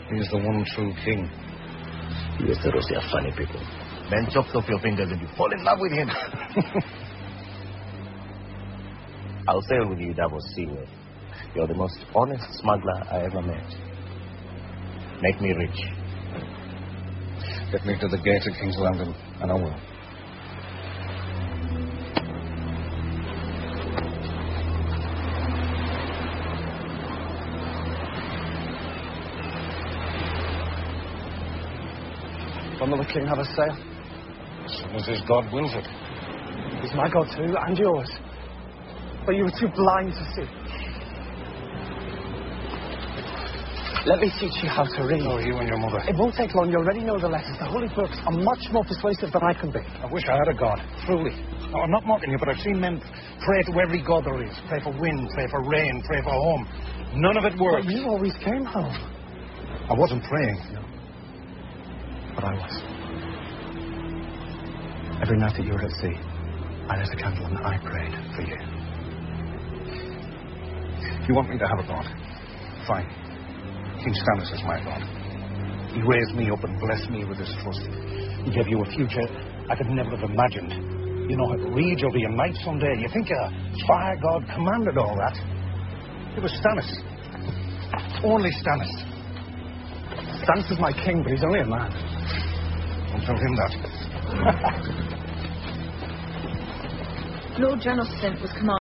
He is the one true king. Yes, the Russia are funny people. Then chop off your fingers and you fall in love with him. I'll sail with you, Davos Seaway. You're the most honest smuggler I ever met. Make me rich. Get me to the gate of King's Landing, and I will. When will the king have a sail? As soon as his God wills it. He's my God too, and yours. But you were too blind to see. Let me teach you how to read. Oh, you and your mother. It won't take long. You already know the letters. The holy books are much more persuasive than I can be. I wish I had a God, truly. No, I'm not mocking you, but I've seen men pray to every god there is. Pray for wind, pray for rain, pray for home. None of it works. But you always came home. I wasn't praying. No. But I was. Every night that you were at sea, I lit a candle and I prayed for you. You want me to have a God? Fine. King Stannis is my God. He raised me up and blessed me with his trust. He gave you a future I could never have imagined. You know how to read, you'll be a knight someday. You think a fire god commanded all that? It was Stannis. Only Stannis. Stannis is my king, but he's only a man. Don't tell him that. Lord General Flint was commanding